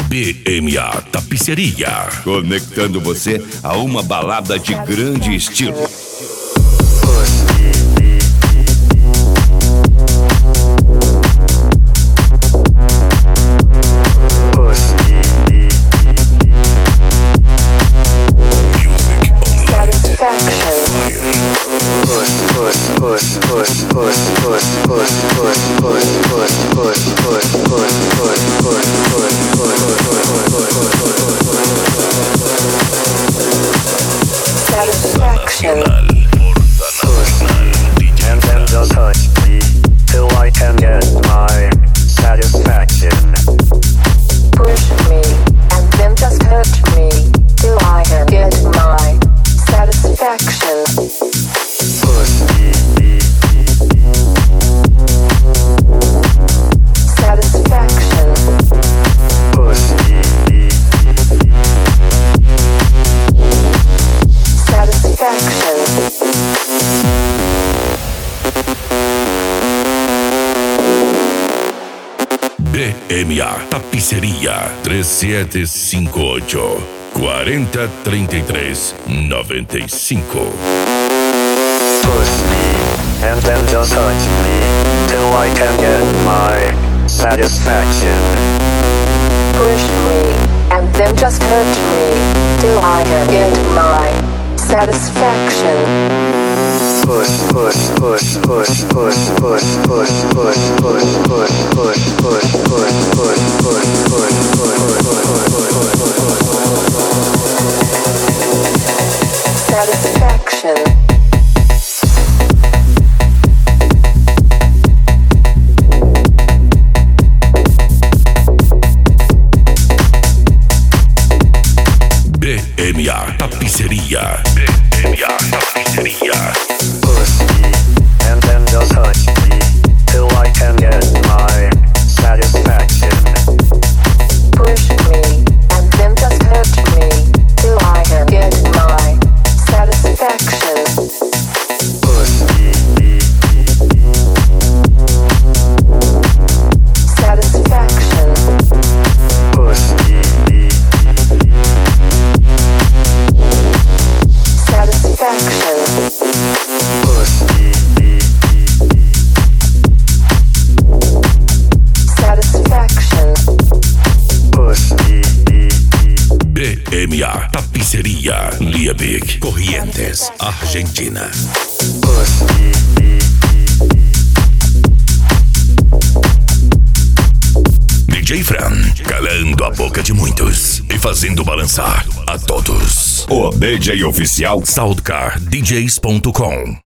BMA Tapiceria, conectando você a uma balada de grande estilo. And then just touch me till I can get my satisfaction. Push me, and then just touch me till I can get my satisfaction. Push me, satisfaction. push me, Satisfaction. BMA Tapiceria 3758 4033 95. push me, and then just touch me till I can get my satisfaction. Push me, and then just touch me till I can get my satisfaction. Push, push, push, push, push, push, push, push, push, push, push, push, push, push, push, Satisfaction. BMA Tapiceria. BMA Tapiceria. push me, and then just touch me till I can get my satisfaction. Push me, and then just touch me till I can get my satisfaction. Push me, Satisfaction. push me, Satisfaction. push me, Satisfaction. push me, BMA Tapiceria. Liebig, Corrientes, Argentina. push me. DJ Fran, calando a boca de muitos e fazendo balançar a todos. O DJ oficial SoundCardDJs.com